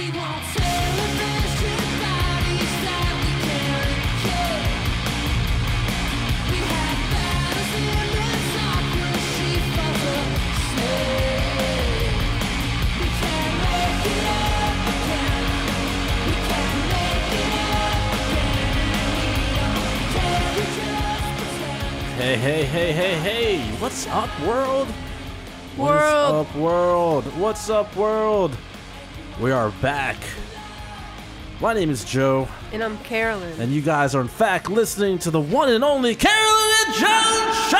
Hey, what's up, world? What's up, world? We are back. My name is Joe. And I'm Carolyn. And you guys are, in fact, listening to the one and only Carolyn and Joe Show!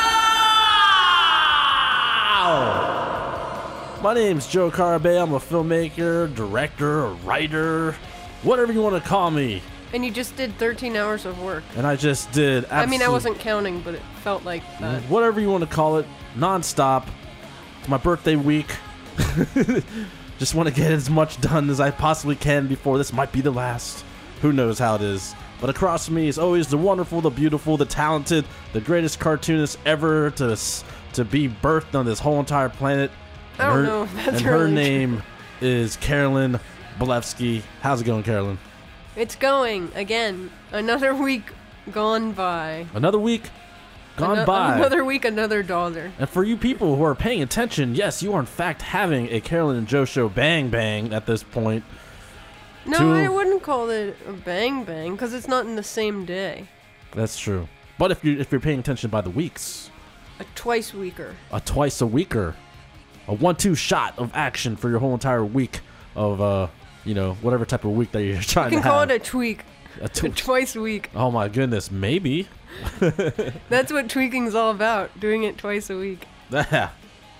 My name's Joe Carabay. I'm a filmmaker, director, a writer, whatever you want to call me. And you just did 13 hours of work. And I just did I mean, I wasn't counting, but it felt like that. Whatever you want to call it, non-stop. It's my birthday week. Just want to get as much done as I possibly can before this might be the last. Who knows how it is. But across from me is always the wonderful, the beautiful, the talented, the greatest cartoonist ever to be birthed on this whole entire planet. I don't know if that's and really her name is Carolyn Bolevsky. How's it going, Carolyn? It's going, again, another week gone by. Another week gone by. Another week, another dollar. And for you people who are paying attention, yes, you are in fact having a Carolyn and Joe Show bang bang at this point. No, I wouldn't call it a bang bang, because it's not in the same day. That's true. But if you're paying attention by the weeks. A twice weeker. A twice a weeker. A 1-2 shot of action for your whole entire week of, whatever type of week that you're trying to have. You can call it a tweak. A twice a week. Oh my goodness, maybe. That's what tweaking's all about, doing it twice a week. Yeah.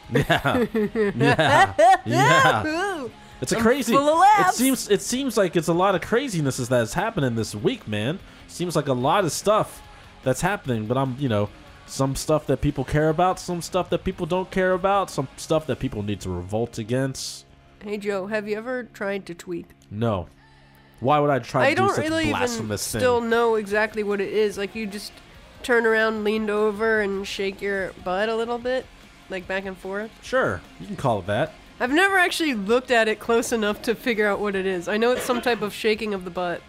It's a crazy. Full of laughs. It seems like it's a lot of craziness that's happening this week, man. Seems like a lot of stuff that's happening, but some stuff that people care about, some stuff that people don't care about, some stuff that people need to revolt against. Hey Joe, have you ever tried to tweak? No. Why would I try to do such blasphemous thing? I don't really even still know exactly what it is. Like, you just turn around, leaned over, and shake your butt a little bit, like back and forth. Sure, you can call it that. I've never actually looked at it close enough to figure out what it is. I know it's some type of shaking of the butt,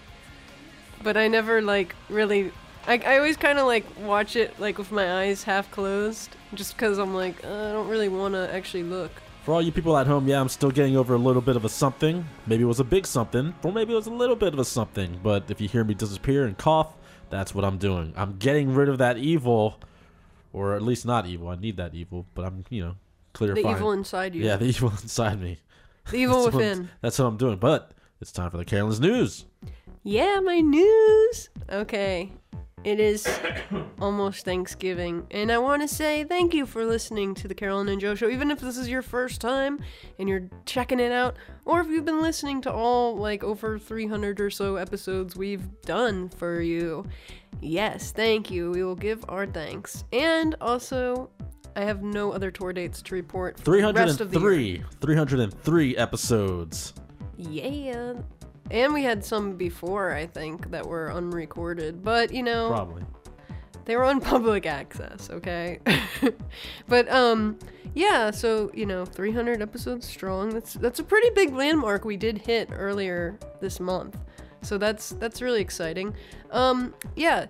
but I never really. I always kind of watch it with my eyes half closed, just because I'm I don't really want to actually look. For all you people at home, I'm still getting over a little bit of a something. Maybe it was a big something, or maybe it was a little bit of a something. But if you hear me disappear and cough, that's what I'm doing. I'm getting rid of that evil, or at least not evil. I need that evil, but I'm, clarifying. The evil inside you. Yeah, the evil inside me. The evil within. That's what I'm doing. But it's time for the Carolyn's News. Yeah, my news. Okay. It is almost Thanksgiving, and I want to say thank you for listening to the Carolyn and Joe Show, even if this is your first time and you're checking it out, or if you've been listening to all, over 300 or so episodes we've done for you. Yes, thank you. We will give our thanks. And also, I have no other tour dates to report for the rest of the year. 303 episodes. Yeah. And we had some before, I think, that were unrecorded. But, Probably. They were on public access, okay? But, yeah, so, 300 episodes strong. That's a pretty big landmark we did hit earlier this month. So that's really exciting. Yeah,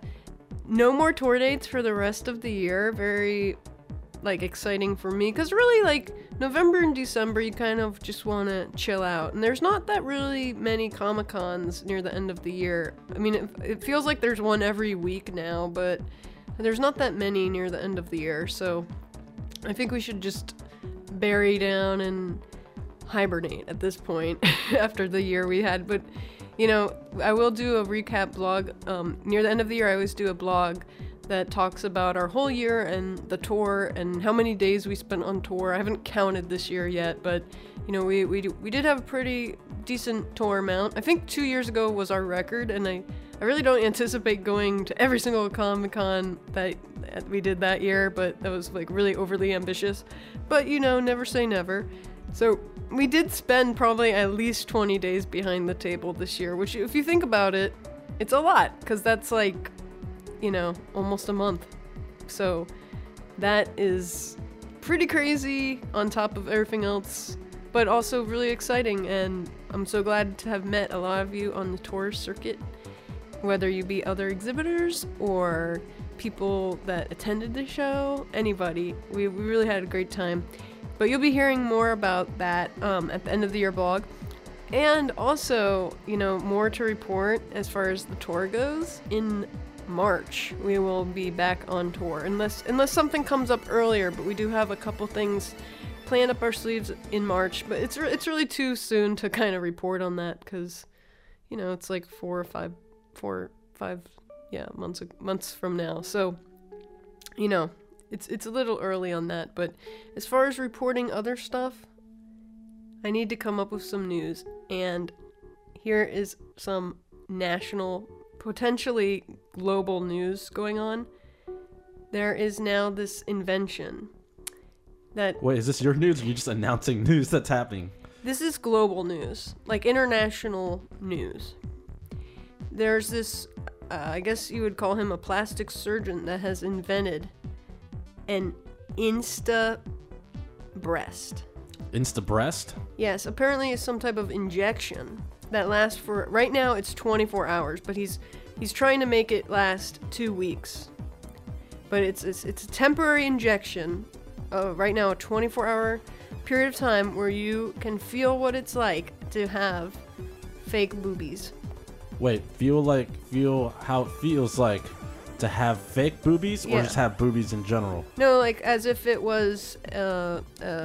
no more tour dates for the rest of the year. Very, exciting for me. Because really, November and December, you kind of just want to chill out. And there's not that really many Comic-Cons near the end of the year. I mean, it feels like there's one every week now, but there's not that many near the end of the year. So I think we should just bury down and hibernate at this point after the year we had. But, I will do a recap blog. Near the end of the year, I always do a blog that talks about our whole year and the tour and how many days we spent on tour. I haven't counted this year yet, but we did have a pretty decent tour amount. I think 2 years ago was our record, and I really don't anticipate going to every single Comic-Con that we did that year, but that was really overly ambitious. But never say never. So we did spend probably at least 20 days behind the table this year, which, if you think about it, it's a lot, because that's almost a month. So that is pretty crazy on top of everything else, but also really exciting. And I'm so glad to have met a lot of you on the tour circuit, whether you be other exhibitors or people that attended the show, anybody. We really had a great time. But you'll be hearing more about that at the end of the year blog. And also, more to report as far as the tour goes. In March, we will be back on tour, unless something comes up earlier, but we do have a couple things planned up our sleeves in March, but it's really too soon to kind of report on that, because, it's like 4 or 5 months from now. So, it's a little early on that, but as far as reporting other stuff, I need to come up with some news, and here is some national, potentially global news going on. There is now this invention that... Wait, is this your news, or are you just announcing news that's happening? This is global news, like international news. There's this, I guess you would call him a plastic surgeon, that has invented an Insta breast. Insta breast? Yes, apparently it's some type of injection that lasts for, right now it's 24 hours, but he's trying to make it last 2 weeks. But it's a temporary injection, right now a 24-hour period of time where you can feel what it's like to have fake boobies. Wait, feel how it feels like to have fake boobies, or just have boobies in general? No, like as if it was a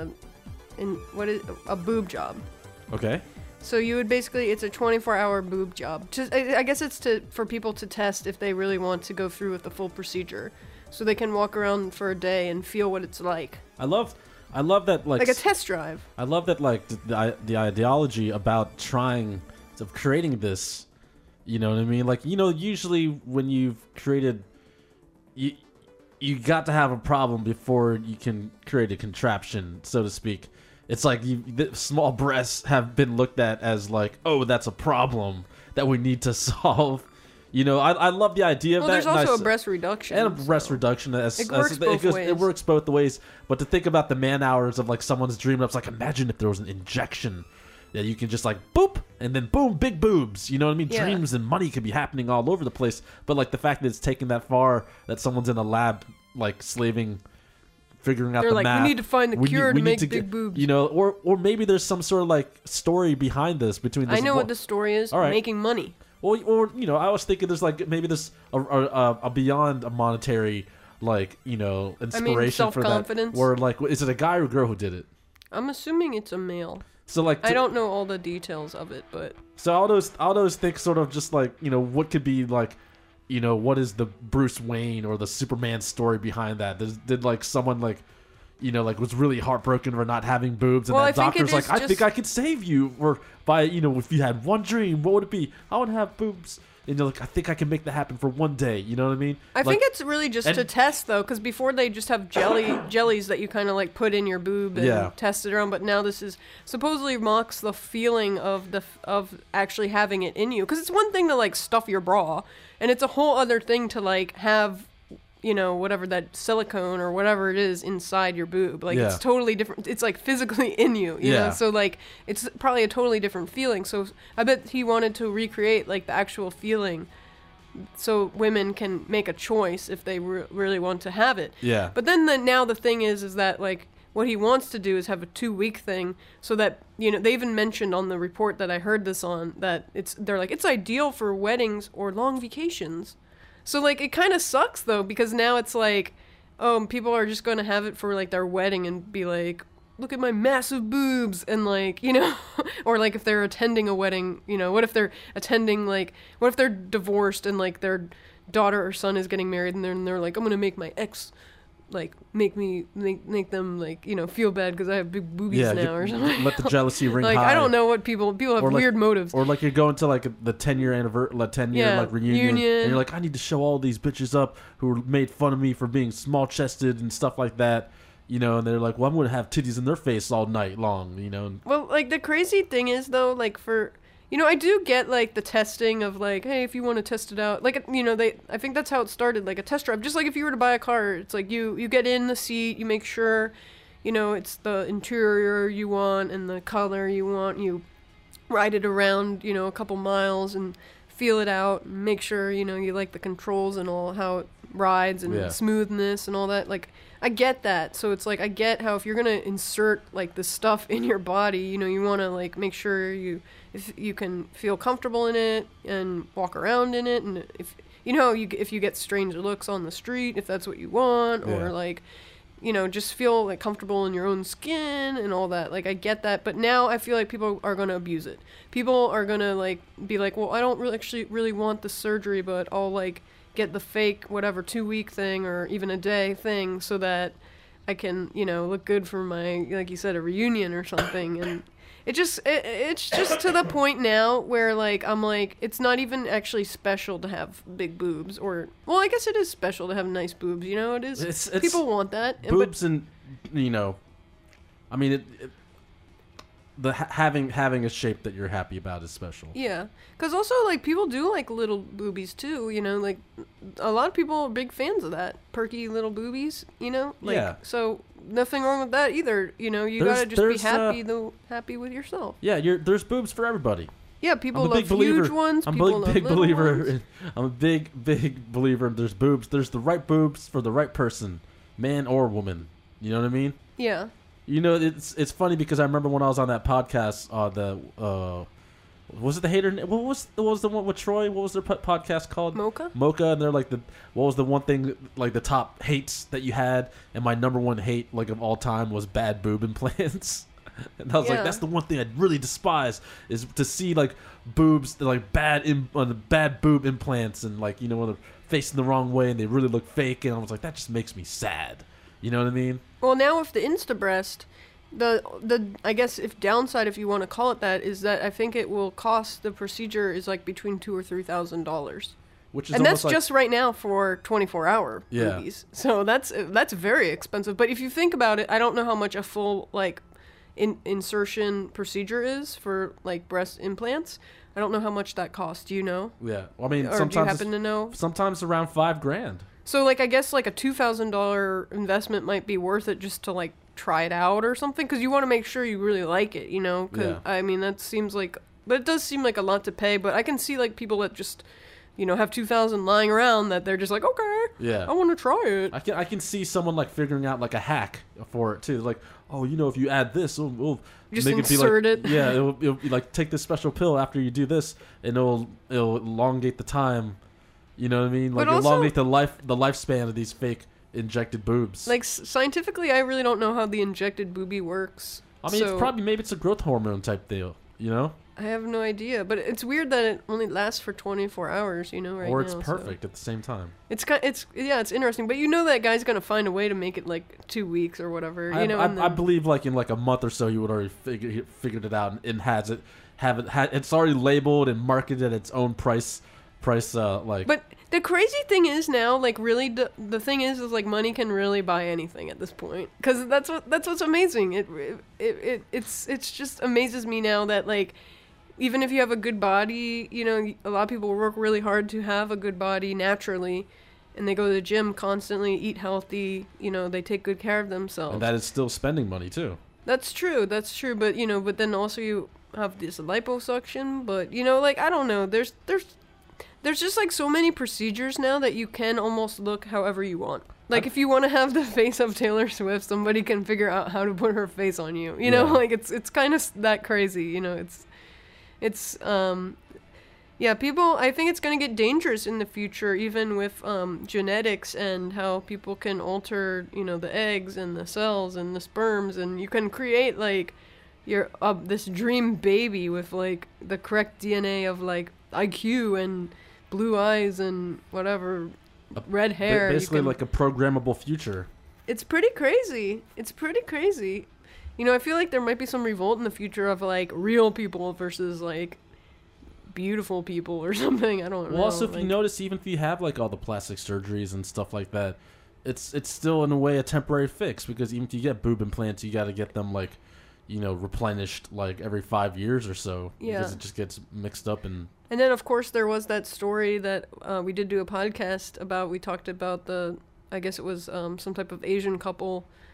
boob job. Okay. So you would basically, it's a 24-hour boob job. I guess it's for people to test if they really want to go through with the full procedure, so they can walk around for a day and feel what it's like. I love that, like a test drive. I love that, like the ideology about creating this. You know what I mean? Like, usually when you've created, you got to have a problem before you can create a contraption, so to speak. It's like the small breasts have been looked at as like, oh, that's a problem that we need to solve. I love the idea of that. Well, there's also a breast reduction. And a breast reduction. It works both ways. It works both ways. But to think about the man hours of like someone's dream, it's like, imagine if there was an injection that you can just like boop and then boom, big boobs. You know what I mean? Yeah. Dreams and money could be happening all over the place. But like the fact that it's taken that far, that someone's in a lab like slaving, figuring out They're the like, math. we need to find the cure to make big boobs. Or maybe there's some sort of like story behind this between this. I know what the story is. All right. Making money. Well, or I was thinking there's like maybe there's a beyond a monetary like inspiration for that. Self-confidence. Or like, is it a guy or a girl who did it? I'm assuming it's a male. So like I don't know all the details of it, but so all those think sort of just like what could be like what is the Bruce Wayne or the Superman story behind that? Did like someone like like was really heartbroken for not having boobs, and that doctor's like, I think I could save you, or by if you had one dream, what would it be? I would have boobs. And you're like, I think I can make that happen for one day. You know what I mean? I think it's really just to test, though, because before they just have jellies that you kind of like put in your boob and test it around. But now this is supposedly mocks the feeling of actually having it in you. Because it's one thing to like stuff your bra, and it's a whole other thing to like have whatever that silicone or whatever it is inside your boob. Like it's totally different. It's like physically in you, you know? So like it's probably a totally different feeling. So I bet he wanted to recreate like the actual feeling so women can make a choice if they really want to have it. Yeah. But then now the thing is that like what he wants to do is have a 2-week thing so that, they even mentioned on the report that I heard this on that they're like, it's ideal for weddings or long vacations. So, like, it kind of sucks, though, because now it's like, people are just going to have it for, like, their wedding and be like, look at my massive boobs, and, like, or, like, if they're attending a wedding, what if they're divorced and, like, their daughter or son is getting married, and they're like, I'm going to make my ex, like, make them, like, feel bad because I have big boobies now or something. Let the jealousy ring like, high. I don't know what people have weird motives. Or like you're going to like the 10-year anniversary, like reunion, and you're like, I need to show all these bitches up who made fun of me for being small chested and stuff like that. And they're like, well, I'm going to have titties in their face all night long, Well, like the crazy thing is though, like for I do get, like, the testing of, like, hey, if you want to test it out. Like, I think that's how it started, like, a test drive. Just like if you were to buy a car, it's like you get in the seat, you make sure, it's the interior you want and the color you want. You ride it around, you know, a couple miles and feel it out and make sure, you know, you like the controls and all, how it rides and smoothness and all that. Like, I get that. So it's like, I get how if you're going to insert like the stuff in your body, you know, you want to like make sure if you can feel comfortable in it and walk around in it. And if, you know, if you get strange looks on the street, if that's what you want, or like, you know, just feel like comfortable in your own skin and all that. Like, I get that, but now I feel like people are going to abuse it. People are going to like be like, well, I don't really want the surgery, but I'll like get the fake whatever 2-week thing or even a day thing so that I can, you know, look good for my, like you said, a reunion or something. And it's just to the point now where like I'm like, it's not even actually special to have big boobs, or, well, I guess it is special to have nice boobs, you know. It is. It's people want that. Boobs and you know, I mean, having a shape that you're happy about is special. Yeah, because also like people do like little boobies too, you know, like a lot of people are big fans of that perky little boobies, you know. Like, so nothing wrong with that either, you know. You gotta just be happy with yourself. Yeah, there's boobs for everybody. Yeah, people love huge ones. I'm a big believer. I'm a big believer. There's boobs. There's the right boobs for the right person, man or woman. You know what I mean? Yeah. You know, it's funny because I remember when I was on that podcast, was it the Hater? What was the one with Troy? What was their podcast called? Mocha, and they're like what was the one thing, like the top hates that you had? And my number one hate, like of all time, was bad boob implants. And I was like, that's the one thing I really despise, is to see like boobs, like bad boob implants, and like, you know, when they're facing the wrong way and they really look fake. And I was like, that just makes me sad. You know what I mean? Well, now with the InstaBreast, the I guess if downside, if you want to call it that, is that I think it will cost, the procedure is like between $2,000 or $3,000. Which is, and that's just right now for 24-hour yeah. movies. So that's very expensive. But if you think about it, I don't know how much a full like insertion procedure is for like breast implants. I don't know how much that costs. Do you know? Yeah, well, I mean, or sometimes do you happen to know? Sometimes around $5,000. So like, I guess like a $2,000 investment might be worth it just to like try it out or something, because you want to make sure you really like it, you know. Cause, I mean, that seems like, but it does seem like a lot to pay. But I can see like people that just, you know, have $2,000 lying around that they're just like, okay, I want to try it. I can see someone like figuring out like a hack for it too. Like, oh, you know, if you add this, we'll just make insert it be like, it. Yeah, it'll be like, take this special pill after you do this, and it'll elongate the time. You know what I mean? Like, it'll elongate the lifespan of these fake injected boobs. Like, scientifically, I really don't know how the injected boobie works. I mean, maybe it's a growth hormone type deal, you know? I have no idea, but it's weird that it only lasts for 24 hours, you know, right now. Or it's perfect at the same time. It's interesting, but you know that guy's gonna find a way to make it like 2 weeks or whatever, you know. I believe like in like a month or so, you would already figured it out and it's already labeled and marketed at its own price. But the crazy thing is now, like, really, the thing is like money can really buy anything at this point, because that's what's amazing. It's just amazes me now that, like, even if you have a good body, you know, a lot of people work really hard to have a good body naturally, and they go to the gym constantly, eat healthy, you know, they take good care of themselves. And that is still spending money too. That's true, but you know, but then also you have this liposuction, but you know, like, I don't know, there's just like so many procedures now that you can almost look however you want. Like, if you want to have the face of Taylor Swift, somebody can figure out how to put her face on you. You know, like, it's kind of that crazy, you know. People, I think it's going to get dangerous in the future, even with genetics and how people can alter, you know, the eggs and the cells and the sperms, and you can create like your this dream baby with like the correct DNA of like IQ and blue eyes and whatever, red hair. Basically like a programmable future. It's pretty crazy. You know, I feel like there might be some revolt in the future of like real people versus like beautiful people or something. I don't know. Well, also, if you notice, even if you have like all the plastic surgeries and stuff like that, it's still in a way a temporary fix, because even if you get boob implants, you got to get them like, you know, replenished like every 5 years or so, because it just gets mixed up. And then of course there was that story that we did do a podcast about. We talked about I guess it was some type of Asian couple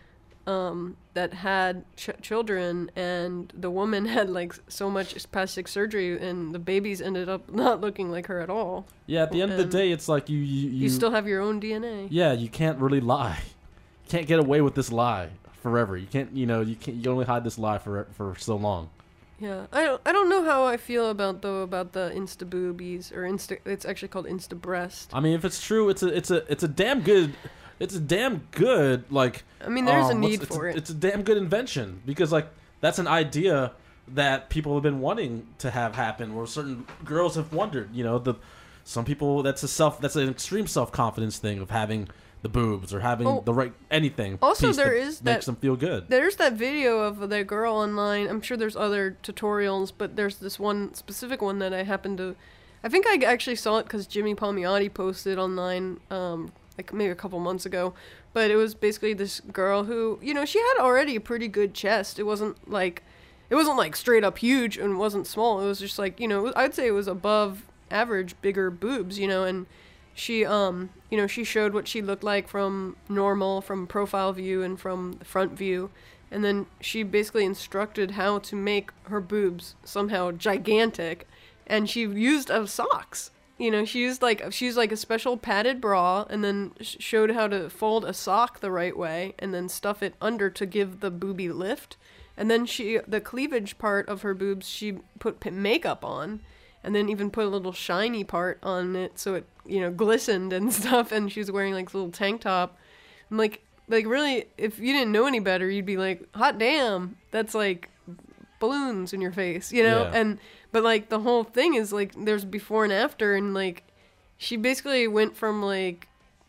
that had children, and the woman had like so much plastic surgery, and the babies ended up not looking like her at all. Yeah, at the end of the day, it's like you still have your own DNA. Yeah, you can't really lie. You can't get away with this lie forever. You can't, you only hide this lie for so long. Yeah, I don't know how I feel about the Insta boobies or it's actually called Insta breast. I mean, if it's true, it's a damn good. It's a damn good, like... I mean, there's a need for it. It's a damn good invention. Because, like, that's an idea that people have been wanting to have happen. Or certain girls have wondered, some people, that's an extreme self-confidence thing of having the boobs or having the right anything. Also, there is that... makes them feel good. There's that video of the girl online. I'm sure there's other tutorials, but there's this one specific one that I happened to... I think I actually saw it because Jimmy Palmiotti posted online... like maybe a couple months ago, but it was basically this girl who, she had already a pretty good chest. It wasn't like straight up huge and wasn't small. It was just like, I'd say it was above average, bigger boobs, and she, she showed what she looked like from normal, from profile view and from the front view. And then she basically instructed how to make her boobs somehow gigantic. And she used socks. She used like a special padded bra, and then showed how to fold a sock the right way, and then stuff it under to give the boobie lift. And then the cleavage part of her boobs, she put makeup on, and then even put a little shiny part on it so it glistened and stuff. And she was wearing like a little tank top. I'm like really, if you didn't know any better, you'd be like, hot damn, that's like balloons in your face, Yeah. But, like, the whole thing is, like, there's before and after, and, like, she basically went from, like,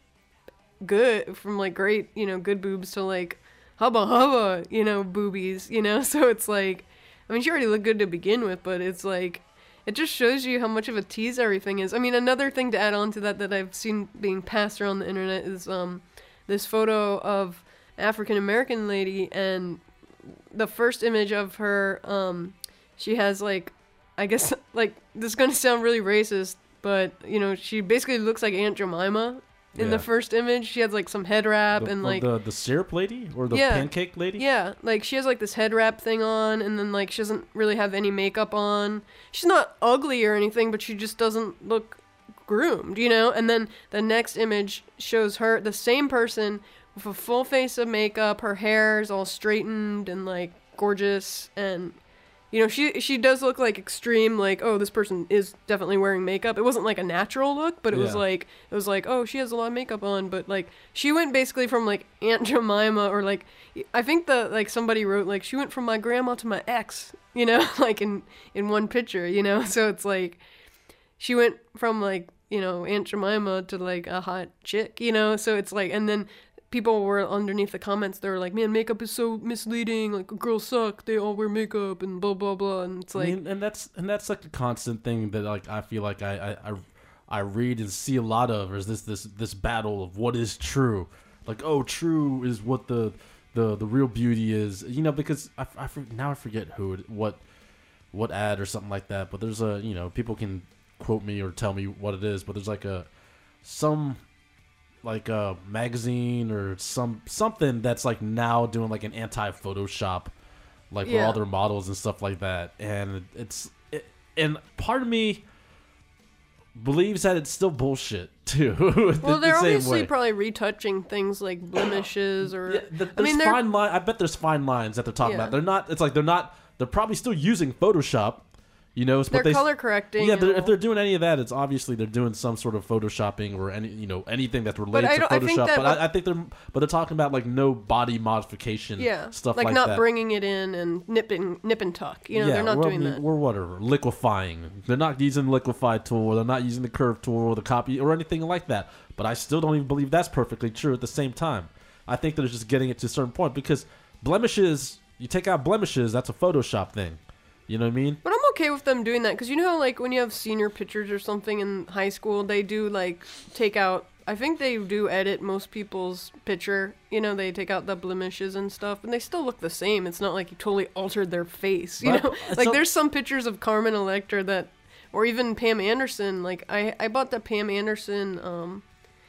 great, good boobs to, like, hubba, boobies, So it's, like, I mean, she already looked good to begin with, but it's, like, it just shows you how much of a tease everything is. I mean, another thing to add on to that I've seen being passed around the internet is this photo of African-American lady, and the first image of her, she has, like, I guess, like, this is going to sound really racist, but, she basically looks like Aunt Jemima in the first image. She has, like, some head wrap and, like... The syrup lady? Or the pancake lady? Yeah, like, she has, like, this head wrap thing on, and then, like, she doesn't really have any makeup on. She's not ugly or anything, but she just doesn't look groomed, And then the next image shows her, the same person, with a full face of makeup. Her hair is all straightened and, like, gorgeous, and... she does look like extreme, like, oh, this person is definitely wearing makeup. It wasn't like a natural look, but it was like, oh, she has a lot of makeup on, but like, she went basically from like Aunt Jemima, or like, I think somebody wrote like, she went from my grandma to my ex, like in one picture, so it's like, she went from like, Aunt Jemima to like a hot chick, so it's like, and then people were underneath the comments, they were like, man, makeup is so misleading, like, girls suck, they all wear makeup and blah blah blah. And it's like, I mean, and that's like a constant thing that like I feel like I read and see a lot of, is this battle of what is true. Like, oh, true is what the real beauty is, because I forget what ad or something like that, but there's people can quote me or tell me what it is, but there's like some magazine or something that's like now doing like an anti-Photoshop, like for all their models and stuff like that, and and part of me believes that it's still bullshit too. Well, they're obviously probably retouching things like blemishes or fine line. I bet there's fine lines that they're talking about. They're not. It's like they're probably still using Photoshop. They're color correcting. Yeah, if they're doing any of that, it's obviously they're doing some sort of photoshopping or anything that's related to Photoshop. I think they're talking about like no body modification, stuff like that. Like not bringing it in and nip and tuck. They're not doing that. Or whatever, liquefying. They're not using the liquefy tool, or they're not using the curve tool or the copy or anything like that. But I still don't even believe that's perfectly true at the same time. I think they're just getting it to a certain point, because blemishes, you take out blemishes, that's a Photoshop thing. You know what I mean? But I'm okay with them doing that, because how, like, when you have senior pictures or something in high school, they do, like, take out... I think they do edit most people's picture. They take out the blemishes and stuff, and they still look the same. It's not like you totally altered their face, know? Like, there's some pictures of Carmen Electra that... Or even Pam Anderson. Like, I bought the Pam Anderson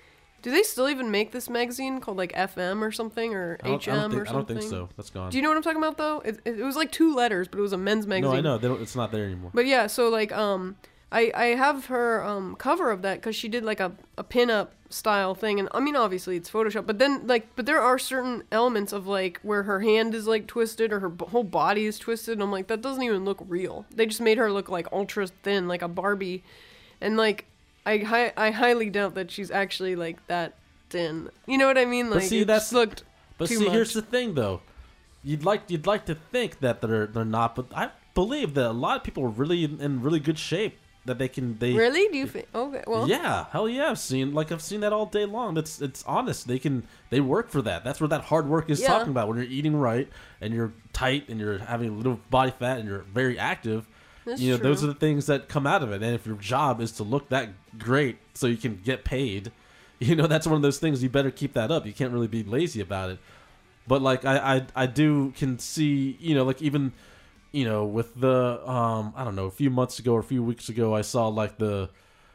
Do they still even make this magazine called like FM or something or HM or something? I don't think so. That's gone. Do you know what I'm talking about though? It was like 2 letters, but it was a men's magazine. No, I know. It's not there anymore. But yeah, so like I have her cover of that because she did like a pin-up style thing, and I mean obviously it's Photoshop, but then but there are certain elements of like where her hand is like twisted or her whole body is twisted, and I'm like, that doesn't even look real. They just made her look like ultra thin, like a Barbie, and like I highly doubt that she's actually like that thin. You know what I mean? Like, but see, that's looked. But too see, much. here's the thing though. You'd like to think that they're not, but I believe that a lot of people are really in really good shape. That they really? Do you think? Okay, well. Yeah, hell yeah, I've seen that all day long. It's honest. They work for that. That's what that hard work is talking about. When you're eating right and you're tight and you're having a little body fat and you're very active, That's true. Those are the things that come out of it. And if your job is to look that great so you can get paid, that's one of those things. You better keep that up. You can't really be lazy about it. But like I can see, like even. With the I don't know, a few months ago or a few weeks ago, I saw like the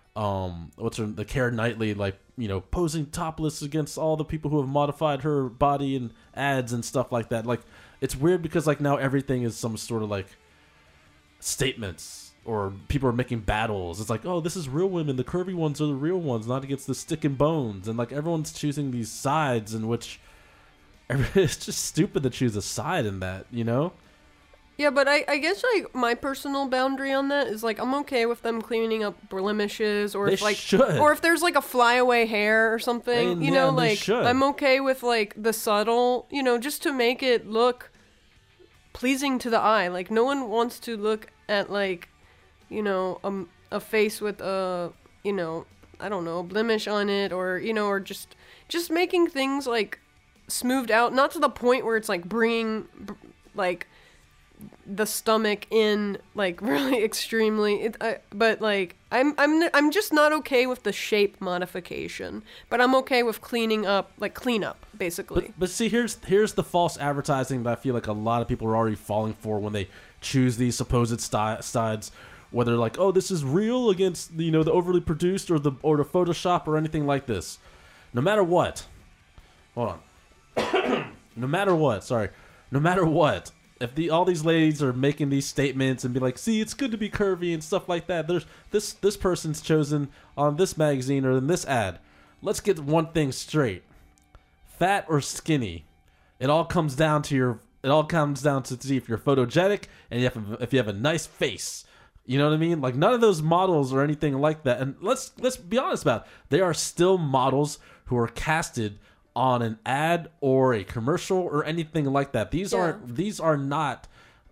the Keira Knightley posing topless against all the people who have modified her body in ads and stuff like that. Like it's weird because like now everything is some sort of like statements or people are making battles. It's like, oh, this is real women. The curvy ones are the real ones, not against the stick and bones. And like everyone's choosing these sides in which it's just stupid to choose a side in that, Yeah, but I guess like my personal boundary on that is like I'm okay with them cleaning up blemishes or if there's like a flyaway hair or something, I'm okay with like the subtle, just to make it look pleasing to the eye. Like no one wants to look at like, a face with a, I don't know, a blemish on it or, or just making things like smoothed out, not to the point where it's like bringing like the stomach in like really extremely but like I'm just not okay with the shape modification, but I'm okay with clean up basically. But see, here's the false advertising that I feel like a lot of people are already falling for when they choose these supposed sides, whether like, oh, this is real against the overly produced or the Photoshop or anything like this. No matter what, hold on. No matter what. If all these ladies are making these statements and be like, see, it's good to be curvy and stuff like that. There's this person's chosen on this magazine or in this ad. Let's get one thing straight: fat or skinny. It all comes down to see if you're photogenic and if you have a nice face. You know what I mean? Like none of those models or anything like that. And let's be honest about it. They are still models who are casted on an ad or a commercial or anything like that. These are not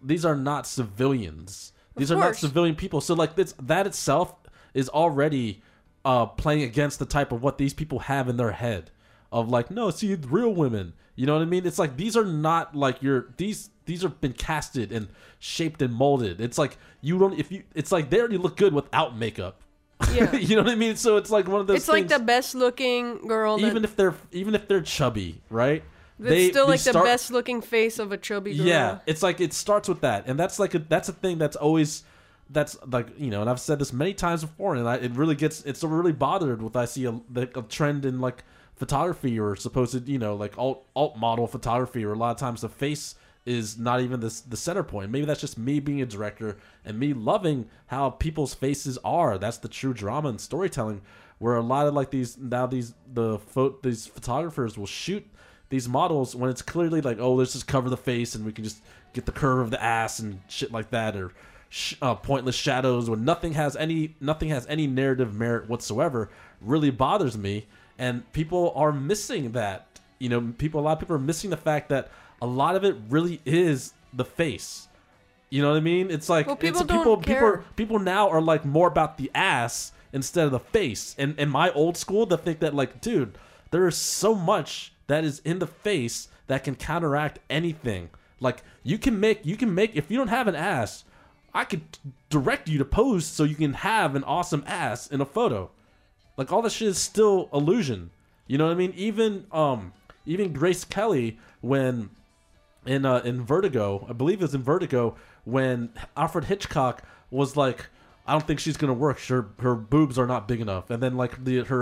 civilians. These are not civilian people. So like that itself is already playing against the type of what these people have in their head of like, no, see, real women. You know what I mean? It's like these are not like these have been casted and shaped and molded. It's like it's like they already look good without makeup. Yeah. You know what I mean? So it's like one of those things. Like the best looking girl. Even if they're chubby, right? It's still like the best looking face of a chubby girl. Yeah. It's like it starts with that. And that's like that's a thing that's always and I've said this many times before, and it's really bothered with I see a trend in like photography or supposed like alt model photography, or a lot of times the face is not even the center point. Maybe that's just me being a director and me loving how people's faces are. That's the true drama and storytelling, where a lot of like these photographers will shoot these models when it's clearly like, oh, let's just cover the face and we can just get the curve of the ass and shit like that, or pointless shadows when nothing has any narrative merit whatsoever. Really bothers me, and people are missing that. A lot of people are missing the fact that a lot of it really is the face. You know what I mean? It's like people now are like more about the ass instead of the face. And in my old school, they think that like, dude, there is so much that is in the face that can counteract anything. Like you can make if you don't have an ass, I could direct you to pose so you can have an awesome ass in a photo. Like all this shit is still illusion. You know what I mean? Even Grace Kelly, when in Vertigo, I believe it was in Vertigo, when Alfred Hitchcock was like, I don't think she's gonna work. Her boobs are not big enough, and then like her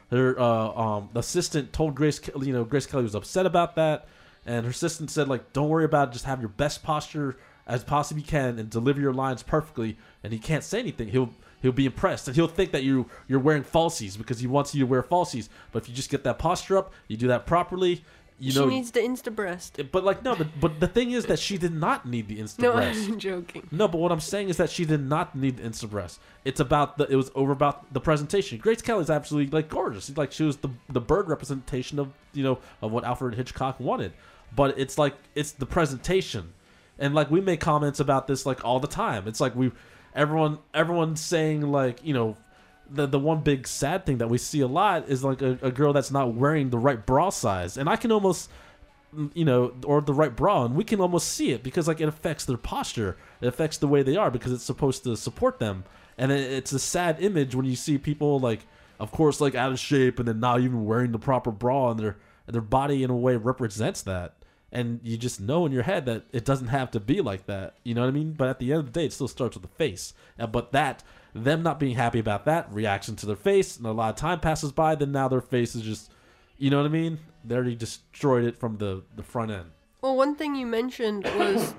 her the assistant told Grace Kelly was upset about that, and her assistant said, like, don't worry about it, just have your best posture as possibly can and deliver your lines perfectly. And he can't say anything. He'll be impressed, and he'll think that you're wearing falsies because he wants you to wear falsies. But if you just get that posture up, you do that properly. She needs the Insta breast. But like no, but the thing is that she did not need the Insta breast. No, I'm joking. No, but what I'm saying is that she did not need the Insta breast. It was over about the presentation. Grace Kelly's absolutely like gorgeous. Like she was the bird representation of of what Alfred Hitchcock wanted. But it's like it's the presentation, and like we make comments about this like all the time. It's like everyone's saying like the one big sad thing that we see a lot is like a girl that's not wearing the right bra size, and I can almost or the right bra, and we can almost see it because like it affects their posture, it affects the way they are because it's supposed to support them, and it's a sad image when you see people like, of course, like out of shape and then not even wearing the proper bra, and their body in a way represents that. And you just know in your head that it doesn't have to be like that. You know what I mean? But at the end of the day, it still starts with the face. But them not being happy about that reaction to their face, and a lot of time passes by, then now their face is just, you know what I mean? They already destroyed it from the front end. Well, one thing you mentioned was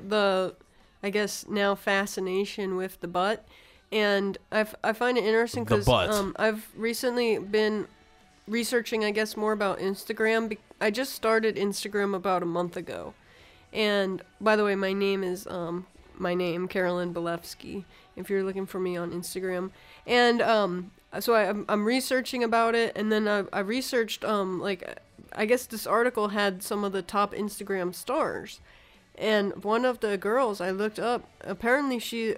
I guess now fascination with the butt. And I find it interesting because I've recently been researching, I guess, more about Instagram. I just started Instagram about a month ago. And by the way, my name is Carolyn Belevsky, if you're looking for me on Instagram. And so I'm researching about it, and then I researched I guess this article had some of the top Instagram stars. And one of the girls I looked up, apparently she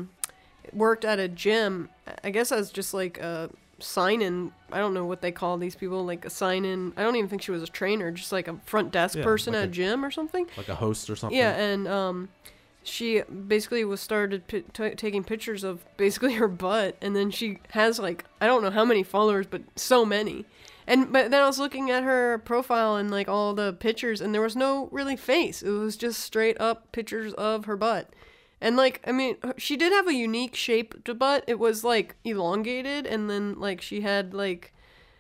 worked at a gym, I guess as just like a sign-in. I don't know what they call these people, like a sign-in. I don't even think she was a trainer, just like a front desk person at a gym or something. Like a host or something. Yeah, and she basically started taking pictures of basically her butt, and then she has like, I don't know how many followers, but so many. But then I was looking at her profile and like all the pictures, and there was no really face. It was just straight up pictures of her butt. And, like, I mean, she did have a unique shaped butt. It was, like, elongated, and then, like, she had, like,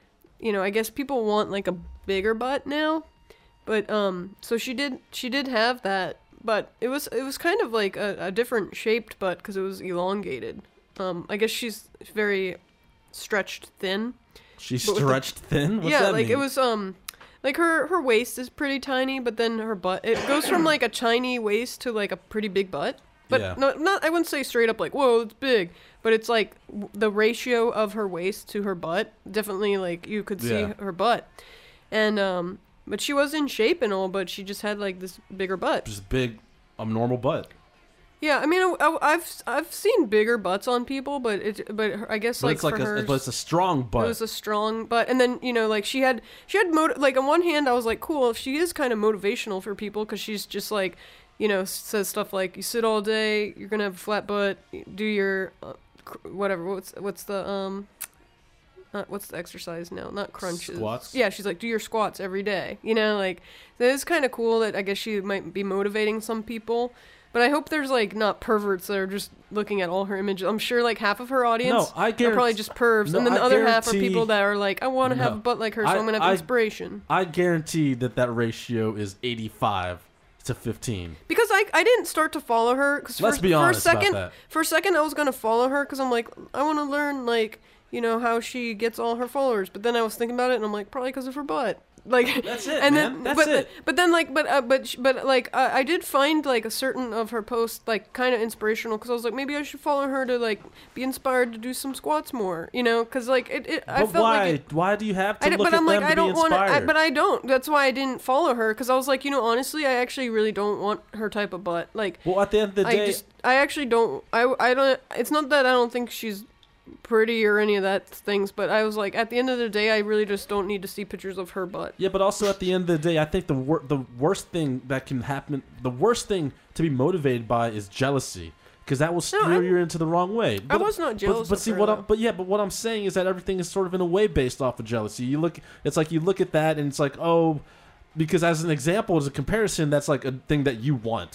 I guess people want, like, a bigger butt now. But, so she did have that, but it was kind of, like, a different shaped butt because it was elongated. I guess she's very stretched thin. She's stretched thin? What's that mean? It was, like, her waist is pretty tiny, but then her butt, it goes from, like, a tiny waist to, like, a pretty big butt. But not I wouldn't say straight up like, whoa, it's big. But it's like the ratio of her waist to her butt. Definitely like you could see her butt. And but she was in shape and all, but she just had like this bigger butt. Just big, normal butt. Yeah, I mean, I've seen bigger butts on people, but I guess like for hers, but it's a strong butt. It was a strong butt, and then like she had like on one hand I was like, cool, she is kind of motivational for people because she's just like, says stuff like, you sit all day, you're gonna have a flat butt, do your whatever. What's the exercise now? Not crunches. Squats. Yeah, she's like, do your squats every day. Like it's kind of cool that I guess she might be motivating some people. But I hope there's, like, not perverts that are just looking at all her images. I'm sure, like, half of her audience are probably just pervs. And then the other half are people that are like, I want to have a butt like her, so I'm going to have inspiration. I guarantee that ratio is 85 to 15. Because I didn't start to follow her. Cause Let's be honest about that. For a second, I was going to follow her because I'm like, I want to learn, like, how she gets all her followers. But then I was thinking about it, and I'm like, probably because of her butt. Like that's it, and man. Then, that's it. But then like but like I did find like a certain of her posts like kind of inspirational because I was like, maybe I should follow her to like be inspired to do some squats more, because like I felt like why do you have to look but at I'm them like, to I don't be inspired? but I don't. That's why I didn't follow her because I was like, honestly, I actually really don't want her type of butt. Like, well, at the end of the day, I actually don't. I don't. It's not that I don't think she's pretty or any of that things, but I was like, at the end of the day, I really just don't need to see pictures of her butt. Yeah, but also at the end of the day, I think the worst thing that can happen, the worst thing to be motivated by is jealousy, because that will steer you into the wrong way. But, I was not jealous. But see, what I'm saying is that everything is sort of in a way based off of jealousy. You look at that, and it's like, oh, because as an example, as a comparison, that's like a thing that you want.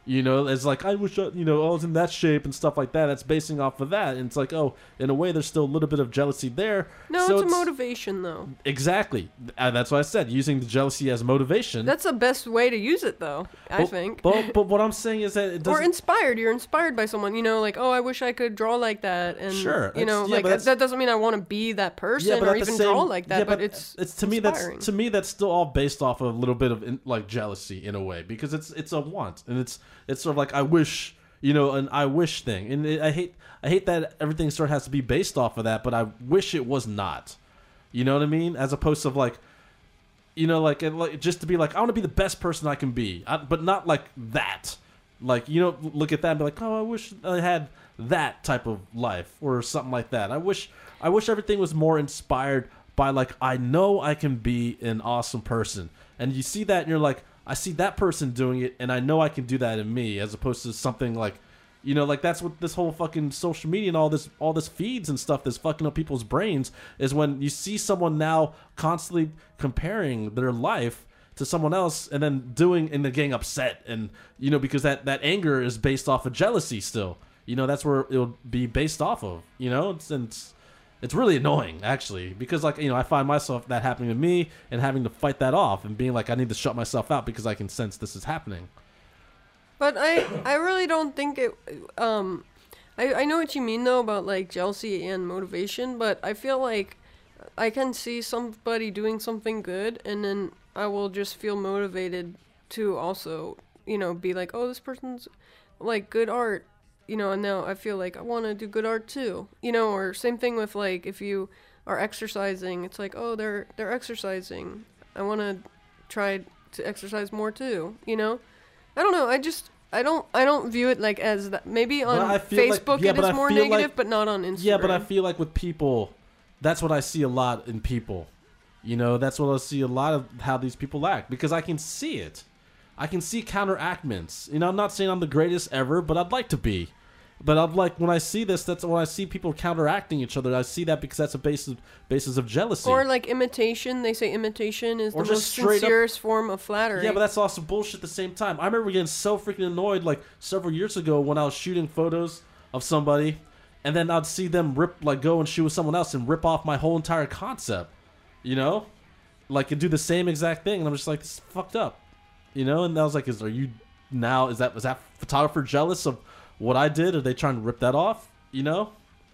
You know, it's like, I wish I was in that shape and stuff like that. That's basing off of that. And it's like, oh, in a way, there's still a little bit of jealousy there. No, so it's a motivation, though. Exactly. That's what I said, using the jealousy as motivation. That's the best way to use it, though, I think. But what I'm saying is that it doesn't... Or inspired. You're inspired by someone, like, oh, I wish I could draw like that. And, sure. That doesn't mean I want to be that person or even draw like that, but it's to me, inspiring. that's still all based off of a little bit of like jealousy in a way, because it's a want, and it's sort of like, I wish, an I wish thing. And I hate that everything sort of has to be based off of that, but I wish it was not. You know what I mean? As opposed to like, like just to be like, I want to be the best person I can be, but not like that. Like, look at that and be like, oh, I wish I had that type of life or something like that. I wish everything was more inspired by like, I know I can be an awesome person. And you see that and you're like, I see that person doing it, and I know I can do that in me, as opposed to something like, like that's what this whole fucking social media and all this feeds and stuff that's fucking up people's brains, is when you see someone now constantly comparing their life to someone else and then getting upset, and because that anger is based off of jealousy still. That's where it'll be based off of. It's really annoying, actually, because like, I find myself that happening to me and having to fight that off and being like, I need to shut myself out because I can sense this is happening. But I really don't think it. I know what you mean though about like jealousy and motivation, but I feel like I can see somebody doing something good, and then I will just feel motivated to also, be like, oh, this person's like good art. And now I feel like I want to do good art too, or same thing with like, if you are exercising, it's like, oh, they're exercising. I want to try to exercise more too, I don't know. I don't view it like as that. Maybe on Facebook it is more negative, but not on Instagram. Yeah, but I feel like with people, that's what I see a lot in people. That's what I see a lot of how these people act, because I can see it. I can see counteractments. I'm not saying I'm the greatest ever, but I'd like to be. But I'm like, when I see this, that's when I see people counteracting each other. I see that because that's a basis of jealousy. Or like imitation. They say imitation is the most sincerest form of flattery. Yeah, but that's also bullshit at the same time. I remember getting so freaking annoyed like several years ago when I was shooting photos of somebody, and then I'd see them go and shoot with someone else and rip off my whole entire concept. Like, and do the same exact thing, and I'm just like, this is fucked up. And I was like, is that photographer jealous of what I did? Are they trying to rip that off? Yeah,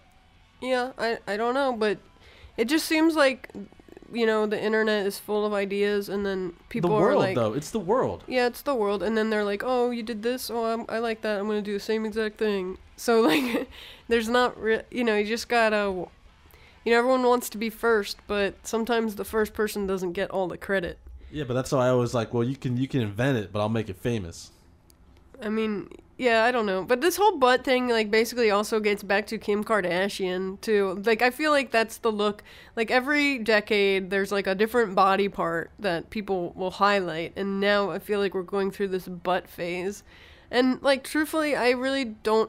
I don't know, but it just seems like, the internet is full of ideas, and then people are like... though. It's the world. Yeah, it's the world, and then they're like, oh, you did this? Oh, I like that. I'm going to do the same exact thing. So, like, there's not... you just gotta... everyone wants to be first, but sometimes the first person doesn't get all the credit. Yeah, but that's why I always like, well, you can invent it, but I'll make it famous. I mean, yeah, I don't know. But this whole butt thing, like, basically also gets back to Kim Kardashian, too. Like, I feel like that's the look. Like, every decade, there's, like, a different body part that people will highlight. And now I feel like we're going through this butt phase. And, like, truthfully, I really don't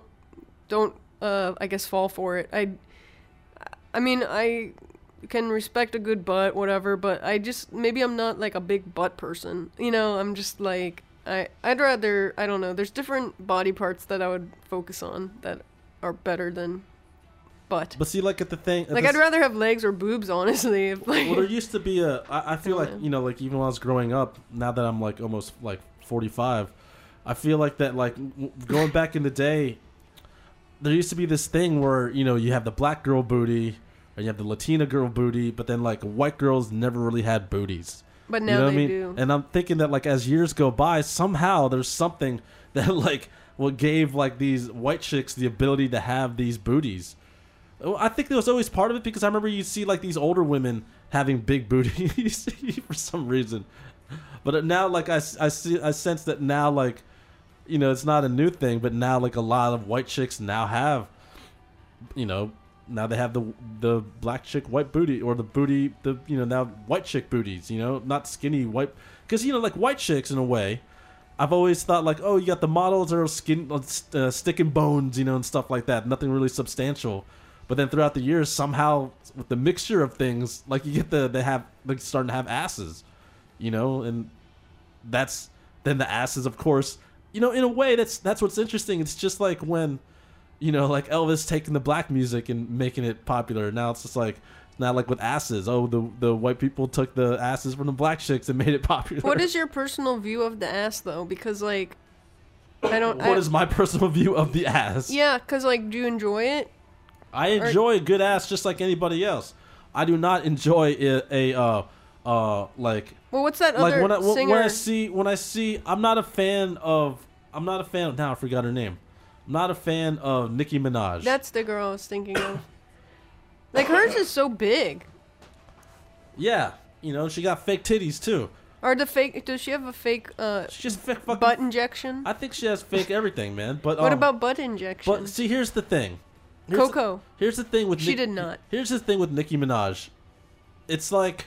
I guess, fall for it. I mean, I can respect a good butt, whatever, but maybe I'm not, like, a big butt person. I'm just, like... I'd rather, I don't know, there's different body parts that I would focus on that are better than butt. But see, like, at the thing... Like, I'd rather have legs or boobs, honestly. If, like, well, there used to be I feel like, like, even when I was growing up, now that I'm, like, almost, like, 45, I feel like that, like, going back in the day, there used to be this thing where, you have the black girl booty, or you have the Latina girl booty, but then, like, white girls never really had booties. But now they do. And I'm thinking that, like, as years go by, somehow there's something that, like, what gave, like, these white chicks the ability to have these booties. I think there was always part of it, because I remember you see, like, these older women having big booties for some reason. But now, like, I sense that now, like, it's not a new thing, but now, like, a lot of white chicks now have, now they have the black chick white booty, or the booty, now white chick booties, not skinny white, because like white chicks in a way, I've always thought like, oh, you got the models that are sticking bones, and stuff like that, nothing really substantial. But then throughout the years, somehow with the mixture of things, like you get they have like starting to have asses, and that's then the asses, of course, you know, in a way, that's what's interesting. It's just like when, you know, like Elvis taking the black music and making it popular. Now it's just like, not like with asses. Oh, the white people took the asses from the black chicks and made it popular. What is your personal view of the ass, though? Because, like, What is my personal view of the ass? Yeah, because, like, do you enjoy it? I enjoy a good ass just like anybody else. I do not enjoy like. Well, what's that like other singer? when I see, I'm not a fan of. Now I forgot her name. I'm not a fan of Nicki Minaj. That's the girl I was thinking of. Like, hers is so big. Yeah, you know, she got fake titties too. Or does she have a fake She just fake fucking butt injection? I think she has fake everything, man. But what about butt injection? But see, here's the thing. Coco. Here's the thing with She did not. Here's the thing with Nicki Minaj. It's like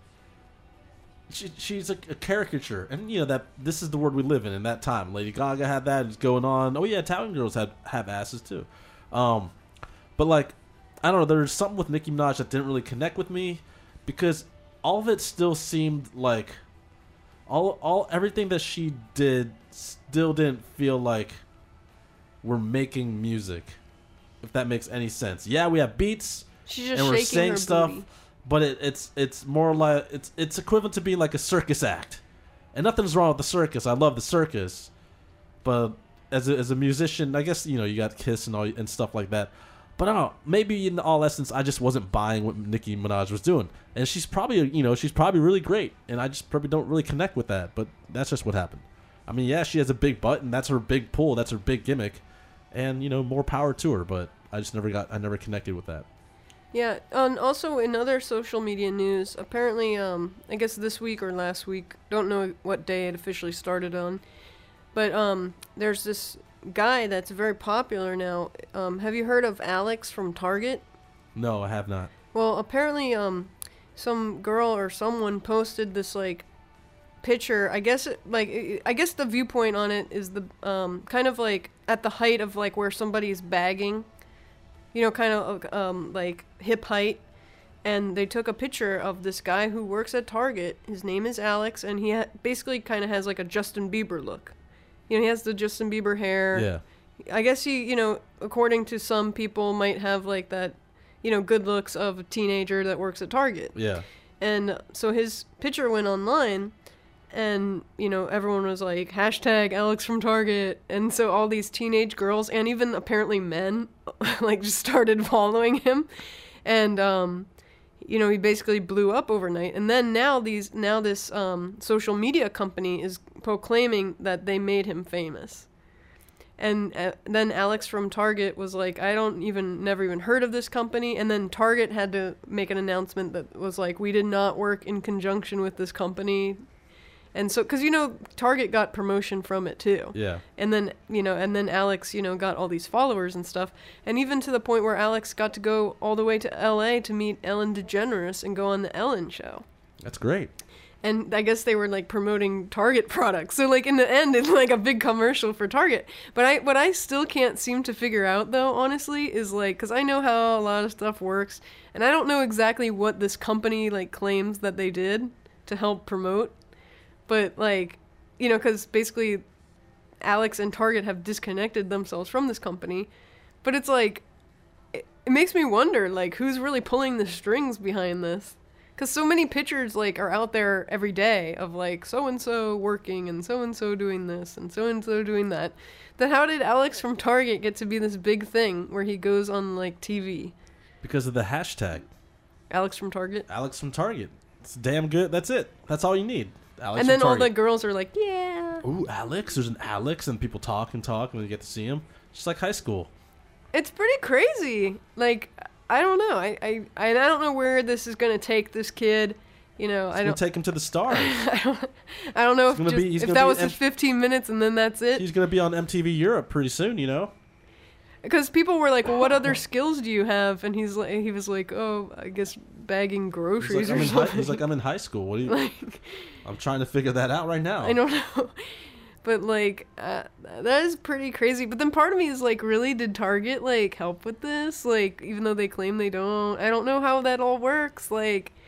she's a caricature, and you know that this is the world we live in that time. Lady Gaga had that. It's going on. Oh yeah, Italian girls have asses too. But like, I don't know. There's something with Nicki Minaj that didn't really connect with me because all of it still seemed like everything that she did still didn't feel like we're making music. If that makes any sense. Yeah, we have beats She's just and we're shaking saying her stuff, booty. but it's more like it's equivalent to being like a circus act. And nothing's wrong with the circus. I love the circus, but as a musician, I guess you know you got Kiss and stuff like that. But I don't know, maybe in all essence, I just wasn't buying what Nicki Minaj was doing. And she's probably really great, and I just probably don't really connect with that. But that's just what happened. I mean, yeah, she has a big butt, and that's her big pull, that's her big gimmick, and you know, more power to her. But I never connected with that. Yeah, and also in other social media news, apparently, I guess this week or last week, don't know what day it officially started on, but there's this guy that's very popular now. Have you heard of Alex from Target? No, I have not. Well, apparently, some girl or someone posted this like picture. I guess the viewpoint on it is the kind of like at the height of like where somebody's bagging, you know, kind of like hip height. And they took a picture of this guy who works at Target. His name is Alex, and he basically kind of has like a Justin Bieber look. You know, he has the Justin Bieber hair. Yeah. I guess he, you know, according to some people, might have like that, you know, good looks of a teenager that works at Target. Yeah. And so his picture went online, and, you know, everyone was like, hashtag Alex from Target. And so all these teenage girls, and even apparently men, like, just started following him. And, you know, he basically blew up overnight. And then now this social media company is proclaiming that they made him famous. And then Alex from Target was like, never even heard of this company. And then Target had to make an announcement that was like, we did not work in conjunction with this company. And so, because, you know, Target got promotion from it too. Yeah. And then, you know, Alex, you know, got all these followers and stuff. And even to the point where Alex got to go all the way to LA to meet Ellen DeGeneres and go on the Ellen show. That's great. And I guess they were like promoting Target products. So like in the end, it's like a big commercial for Target. But what I still can't seem to figure out though, honestly, is like, because I know how a lot of stuff works, and I don't know exactly what this company like claims that they did to help promote. But like, you know, because basically Alex and Target have disconnected themselves from this company. But it's like, it makes me wonder like who's really pulling the strings behind this. Because so many pictures, like, are out there every day of, like, so-and-so working and so-and-so doing this and so-and-so doing that. Then how did Alex from Target get to be this big thing where he goes on, like, TV? Because of the hashtag. Alex from Target? Alex from Target. It's damn good. That's it. That's all you need. Alex and then from all Target. the girls are like, yeah. Ooh, Alex. There's an Alex, and people talk and you get to see him. Just like high school. It's pretty crazy. Like, I don't know. I don't know where this is gonna take this kid. You know, It's gonna take him to the stars. I don't know if that was just 15 minutes and then that's it. He's gonna be on MTV Europe pretty soon, you know. Because people were like, "Well, what other skills do you have?" And he was like, "Oh, I guess bagging groceries or something." He's like, "I'm in high school. What do you?" I'm trying to figure that out right now. I don't know. But, like, that is pretty crazy. But then part of me is like, really? Did Target, like, help with this? Like, even though they claim they don't. I don't know how that all works. Like,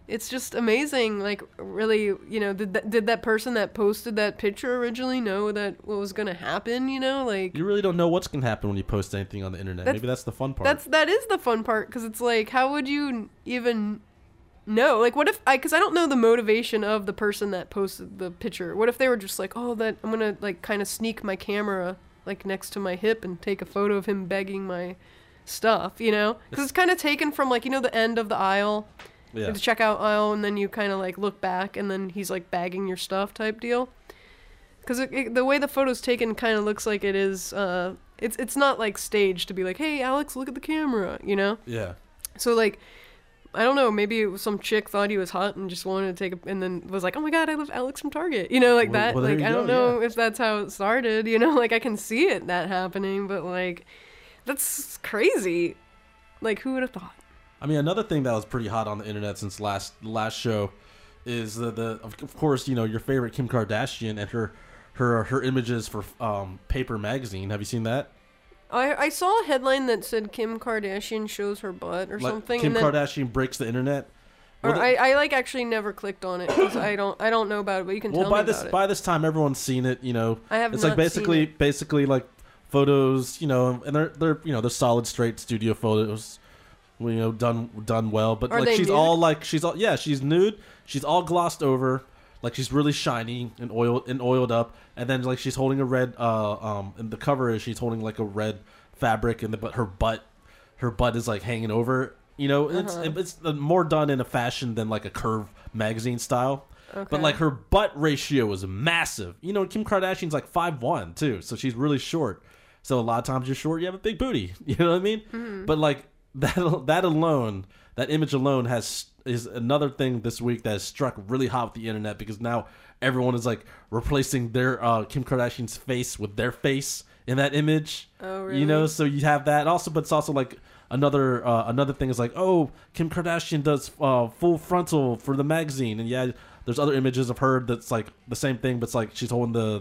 it's just amazing. Like, really, you know, did that person that posted that picture originally know that what was gonna happen? You know, like, You really don't know what's gonna happen when you post anything on the internet. Maybe that's the fun part. that is the fun part, because it's like, how would you even know? Like, what if because I don't know the motivation of the person that posted the picture. What if they were just like, oh, that I'm gonna like kind of sneak my camera like next to my hip and take a photo of him begging my stuff, you know? Because it's kind of taken from, like, you know, the end of the aisle, Yeah. the checkout aisle, and then you kind of like look back and then he's like bagging your stuff type deal. Because the way the photo's taken kind of looks like it is, it's not like staged to be like, hey, Alex, look at the camera, you know? Yeah. So, like, I don't know, maybe it was some chick thought he was hot and just wanted to take and then was like, oh my god, I love Alex from Target, you know, like that. Well, like, there I you don't go, know if that's how it started, you know, like, I can see that happening, but, like, that's crazy. Like, who would have thought? I mean, another thing that was pretty hot on the internet since last show is the of course, you know, your favorite Kim Kardashian and her images for Paper Magazine. Have you seen that? I saw a headline that said Kim Kardashian shows her butt or Like, something. Kim and then, Kardashian breaks the internet. or Well, I like actually never clicked on it because I don't know about it, but you can tell me by about it. this time, everyone's seen it. You know, I have it's not like seen basically like photos. You know, and they're you know they're solid straight studio photos. You know, done well. But Are like they she's nude? all like she's nude. She's all glossed over. Like she's really shiny and oiled up, and then like she's holding a red and the cover is she's holding like a red fabric, but her butt is like hanging over. You know, it's more done in a fashion than like a Curve magazine style. Okay. But like her butt ratio is massive. You know, Kim Kardashian's like 5'1" too, so she's really short. So a lot of times you're short, you have a big booty. You know what I mean? Mm-hmm. But like that alone, that image alone is another thing this week that has struck really hot with the internet, because now everyone is like replacing their Kim Kardashian's face with their face in that image. Oh, really? You know, so you have that also, but it's also like another thing is like, oh, Kim Kardashian does full frontal for the magazine, and yeah, there's other images of her that's like the same thing, but it's like she's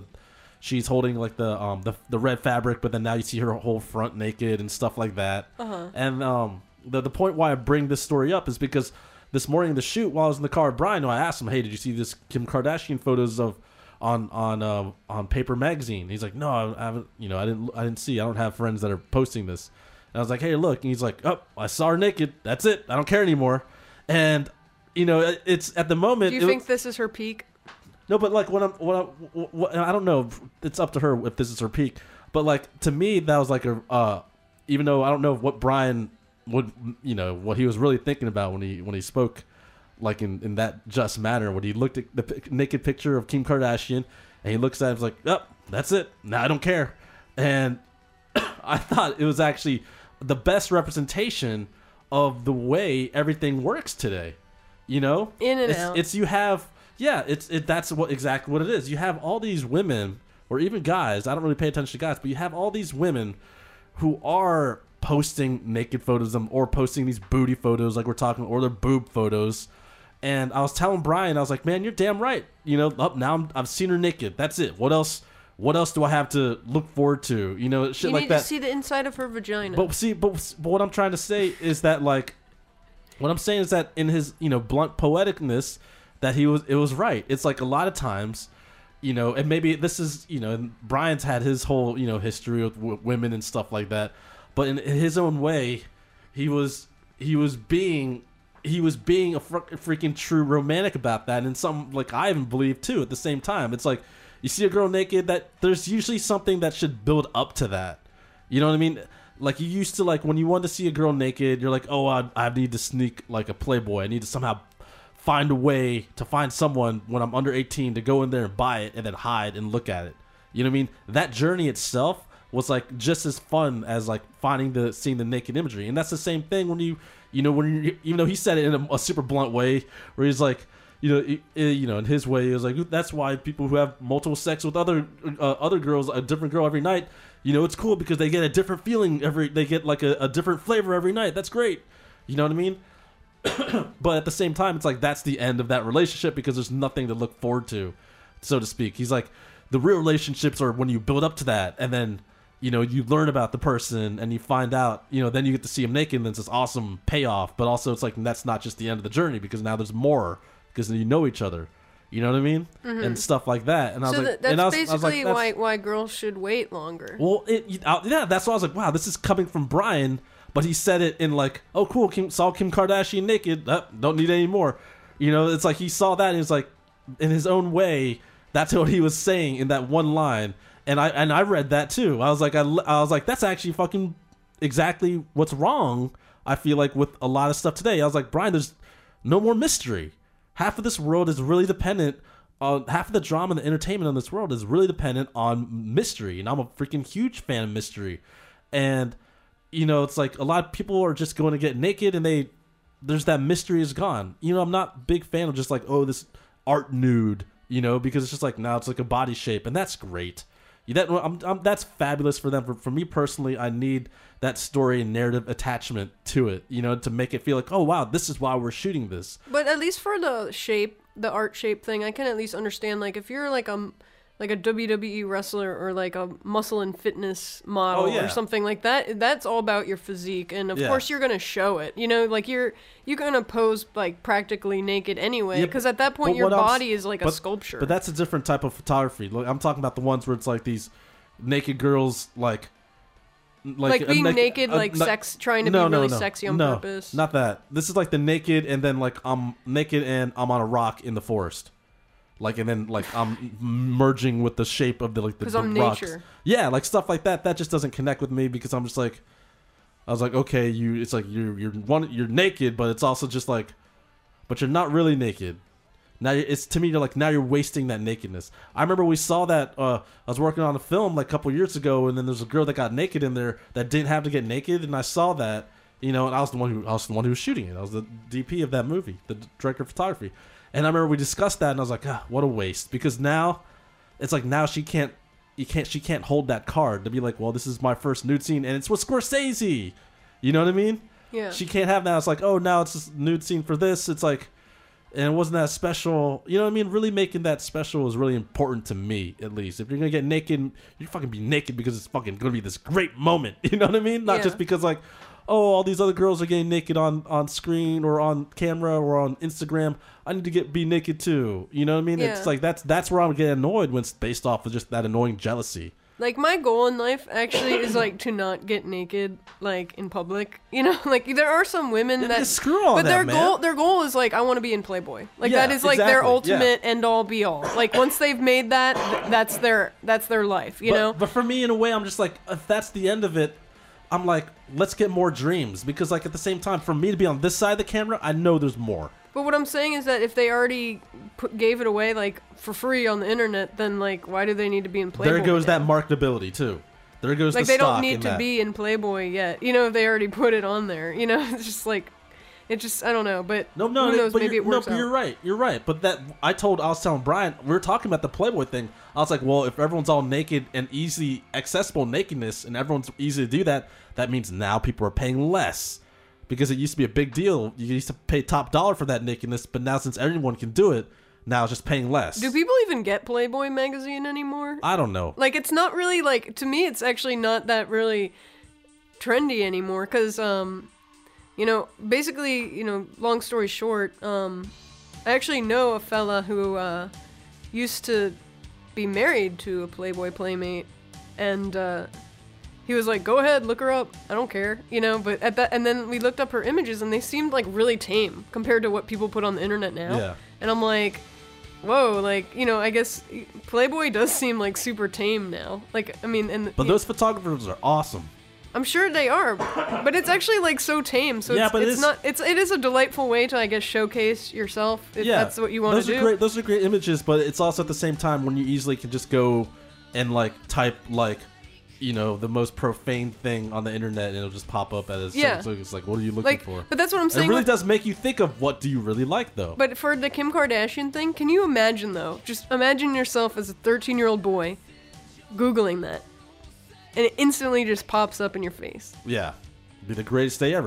holding like the red fabric, but then now you see her whole front naked and stuff like that. And the point why I bring this story up is because this morning in the shoot, while I was in the car with Brian, I asked him, hey, did you see this Kim Kardashian photos of on Paper Magazine? He's like, no, I haven't. You know, I didn't see. I don't have friends that are posting this. And I was like, hey, look. And he's like, oh, I saw her naked. That's it. I don't care anymore. And you know, it's at the moment. Do you think this is her peak? No, but like what I don't know. It's up to her if this is her peak. But like to me, that was like even though I don't know what Brian would, you know, what he was really thinking about when he spoke, like in that just manner, when he looked at the naked picture of Kim Kardashian and he looks at it and was like, oh, that's it. Now I don't care. And I thought it was actually the best representation of the way everything works today. You know, In and out. It's you have. Yeah, that's exactly what it is. You have all these women, or even guys. I don't really pay attention to guys, but you have all these women who are posting naked photos of them, or posting these booty photos, like we're talking, or their boob photos. And I was telling Brian, I was like, "Man, you're damn right. You know, now I've seen her naked. That's it. What else? What else do I have to look forward to? You know, shit You like need that." to see the inside of her vagina. But what I'm trying to say is that like, what I'm saying is that in his blunt poeticness, that it was right. It's like a lot of times, you know, and maybe this is, you know, Brian's had his whole, you know, history with women and stuff like that, but in his own way, he was being a freaking true romantic about that, and some, like, I even believe too at the same time. It's like you see a girl naked, that there's usually something that should build up to that. You know what I mean? Like, you used to, like, when you want to see a girl naked, you're like, oh, I need to sneak like a Playboy. I need to somehow find a way to find someone when I'm under 18 to go in there and buy it and then hide and look at it. You know what I mean? That journey itself was like just as fun as like seeing the naked imagery. And that's the same thing when even though he said it in a super blunt way, where he's like, in his way, he was like, that's why people who have multiple sex with other girls, a different girl every night, you know, it's cool because they get a different feeling they get like a different flavor every night. That's great. You know what I mean? But at the same time, it's like that's the end of that relationship because there's nothing to look forward to, so to speak. He's like, the real relationships are when you build up to that, and then you learn about the person and you find out, then you get to see him naked and it's this awesome payoff. But also it's like, that's not just the end of the journey because now there's more because you know each other. You know what I mean? Mm-hmm. And stuff like that. And I was like, that's basically why girls should wait longer. Well, that's why I was like, wow, this is coming from Brian, but he said it in like, oh, cool, saw Kim Kardashian naked, don't need any more. It's like he saw that and he was like, in his own way, that's what he was saying in that one line. And I read that too. I was like, that's actually fucking exactly what's wrong. I feel like with a lot of stuff today. I was like, Brian, there's no more mystery. Half of this world is really dependent on half of the drama and the entertainment in this world is really dependent on mystery. And I'm a freaking huge fan of mystery. And, it's like a lot of people are just going to get naked and there's that mystery is gone. I'm not a big fan of just like, oh, this art nude, because it's just like, now it's like a body shape. And that's great. That's fabulous for them. For me personally, I need that story and narrative attachment to it, to make it feel like, oh wow, this is why we're shooting this. But at least for the art shape thing, I can at least understand, like, if you're like a WWE wrestler or like a muscle and fitness model or something like that, that's all about your physique, and of course you're gonna show it. Like you're gonna pose like practically naked anyway, because at that point your body is like a sculpture. But that's a different type of photography. Look, I'm talking about the ones where it's like these naked girls like being naked, sex, trying to be really sexy on purpose. Not that. This is like the naked, and then like I'm naked and I'm on a rock in the forest. And then I'm merging with the shape of the because I'm rocks. Nature. Yeah, like stuff like that. That just doesn't connect with me because I'm just like, I was like, okay, it's like you're naked, but it's also just like, but you're not really naked. Now it's to me, you're like, now you're wasting that nakedness. I remember we saw that. I was working on a film like a couple years ago, and then there's a girl that got naked in there that didn't have to get naked, and I saw that, and I was the one who was shooting it. I was the DP of that movie, the director of photography. And I remember we discussed that, and I was like, what a waste. Because now, it's like she can't hold that card to be like, well, this is my first nude scene, and it's with Scorsese. You know what I mean? Yeah. She can't have that. It's like, oh, now it's this nude scene for this. It's like, and it wasn't that special. You know what I mean? Really making that special is really important to me, at least. If you're going to get naked, you fucking be naked because it's fucking going to be this great moment. You know what I mean? Not just because like, oh, all these other girls are getting naked on screen or on camera or on Instagram. I need to be naked too. You know what I mean? Yeah. It's like that's where I'm getting annoyed when it's based off of just that annoying jealousy. Like, my goal in life actually is like to not get naked like in public. Like there are some women that screw all but that, their goal is like, I want to be in Playboy. Like that is like their ultimate end all be all. Like once they've made that, that's their life. You know. But for me, in a way, I'm just like, if that's the end of it, I'm like, let's get more dreams, because like at the same time, for me to be on this side of the camera, I know there's more. But what I'm saying is that if they already gave it away like for free on the internet, then like why do they need to be in Playboy? There goes that marketability too. There goes like the stock. They don't need to be in Playboy yet. If they already put it on there. It's just like, I don't know. But who knows? Maybe it works out. You're right. You're right. But I was telling Brian, we were talking about the Playboy thing. I was like, well, if everyone's all naked and easy accessible nakedness, and everyone's easy to do that, that means now people are paying less. Because it used to be a big deal. You used to pay top dollar for that nakedness, but now since everyone can do it, now it's just paying less. Do people even get Playboy magazine anymore? I don't know. Like, it's not really, like, to me, it's actually not that really trendy anymore. Because, basically, long story short, I actually know a fella who used to be married to a Playboy playmate, and he was like, go ahead, look her up. I don't care, but and then we looked up her images and they seemed like really tame compared to what people put on the internet now. Yeah. And I'm like, whoa, like, I guess Playboy does seem like super tame now. Like, I mean, but those photographers are awesome. I'm sure they are, but it's actually like so tame. So it is a delightful way to, I guess, showcase yourself if that's what you want to do. Those are great images, but it's also at the same time when you easily can just go and like type like, the most profane thing on the internet, and it'll just pop up as so it's like, what are you looking for? But that's what I'm saying. It really does make you think of what do you really like, though. But for the Kim Kardashian thing, can you imagine, though? Just imagine yourself as a 13-year-old boy Googling that, and it instantly just pops up in your face. Yeah. It'd be the greatest day ever.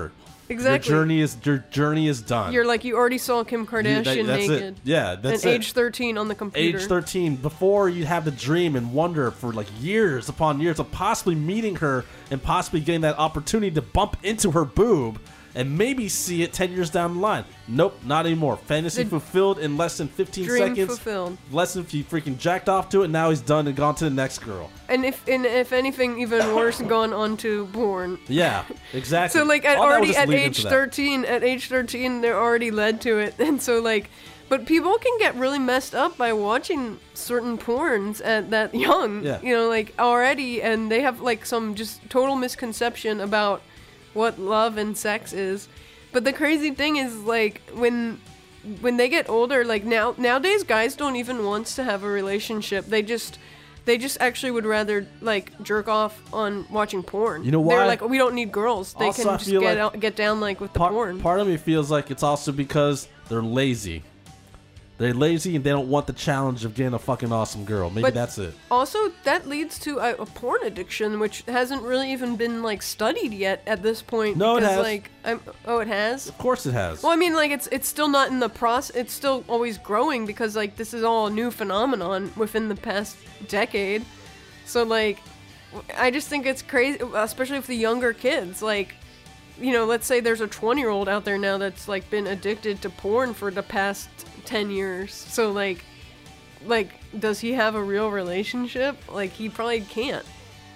Exactly. Your journey is done. You're like, you already saw Kim Kardashian that's naked. it. Yeah, that's at it. age 13 on the computer. Age 13, before you have the dream and wonder for like years upon years of possibly meeting her and possibly getting that opportunity to bump into her boob and maybe see it 10 years down the line. Nope, not anymore. Fantasy fulfilled in less than 15 Dream seconds. fulfilled. Less than if you freaking jacked off to it, and now he's done and gone to the next girl. And if anything even worse, gone on to porn. Yeah, exactly. So like at age 13, they're already led to it. And so like, but people can get really messed up by watching certain porns at that young, Yeah. you know, like already, and they have like some just total misconception about what love and sex is. But the crazy thing is like when they get older, like nowadays guys don't even want to have a relationship. They just actually would rather like jerk off on watching porn. You know why? They're like, we don't need girls. They Also, can I just feel like get down like with the porn. Part of me feels like it's also because they're lazy. They're lazy and they don't want the challenge of getting a fucking awesome girl. Maybe that's it. Also, that leads to a porn addiction, which hasn't really even been like studied yet at this point. No, because, it has. Like, it has. Of course it has. Well, I mean, like it's still not in the process. It's still always growing because like this is all a new phenomenon within the past decade. So like, I just think it's crazy, especially with the younger kids. Like, you know, let's say there's a 20-year-old out there now that's like been addicted to porn for the past 10 years. So like does he have a real relationship? Like, he probably can't.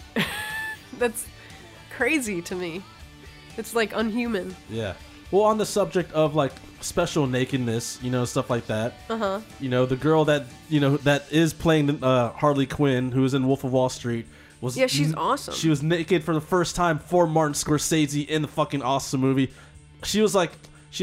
That's crazy to me. It's like unhuman. Yeah. Well, on the subject of like special nakedness, you know, stuff like that. You know, the girl that that is playing Harley Quinn, who is in Wolf of Wall Street, was she's awesome. She was naked for the first time for Martin Scorsese in the fucking awesome movie. She was like,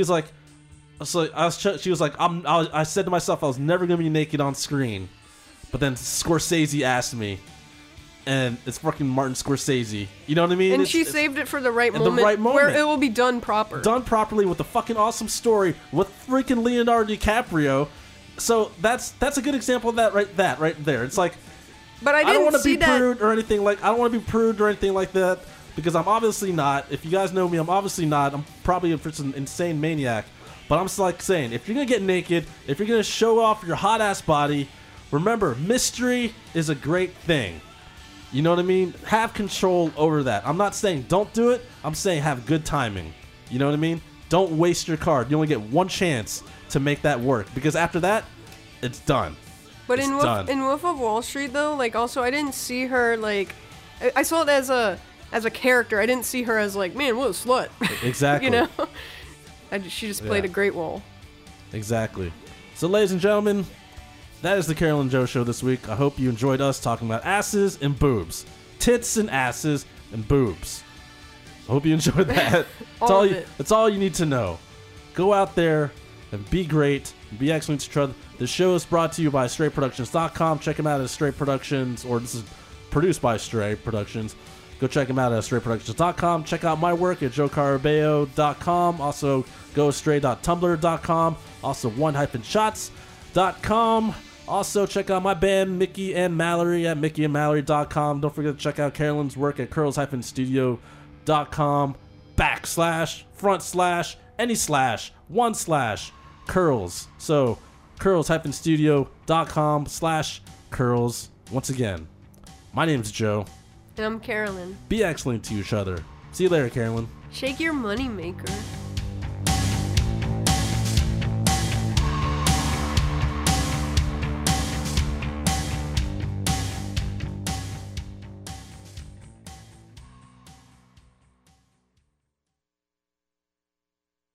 so she was like, I said to myself, I was never gonna be naked on screen, but then Scorsese asked me, and it's fucking Martin Scorsese. You know what I mean? And she saved it for the right moment, right moment, where it will be done proper. Done properly with a fucking awesome story with freaking Leonardo DiCaprio. So that's a good example of that right there. It's like, but I don't want to be that. prude or anything like that, because I'm obviously not. If you guys know me, I'm obviously not. I'm probably just an insane maniac. But I'm just like saying, if you're gonna get naked, if you're gonna show off your hot ass body, remember, mystery is a great thing. You know what I mean? Have control over that. I'm not saying don't do it. I'm saying have good timing. You know what I mean? Don't waste your card. You only get one chance to make that work, because after that, it's done. But in Wolf of Wall Street, though, like, also I didn't see her like, I saw it as a character. I didn't see her as like, man, what a slut. Exactly. You know? She just played a great role. Exactly. So, ladies and gentlemen, that is the Carol and Joe Show this week. I hope you enjoyed us talking about asses and boobs. Tits and asses and boobs. I hope you enjoyed that. That's all you need to know. Go out there and be great. Be excellent to each other. The show is brought to you by StrayProductions.com. Check them out at Stray Productions, or this is produced by Stray Productions. Go check them out at StrayProductions.com. Check out my work at JoeCarabeo.com. Also, GoStray.tumblr.com. Also, one-shots.com. Also, check out my band, Mickey and Mallory, at MickeyandMallory.com. Don't forget to check out Carolyn's work at curls-studio.com //any/1/curls. So, curls-studio.com/curls. Once again, my name's Joe. And I'm Carolyn. Be excellent to each other. See you later, Carolyn. Shake your money maker.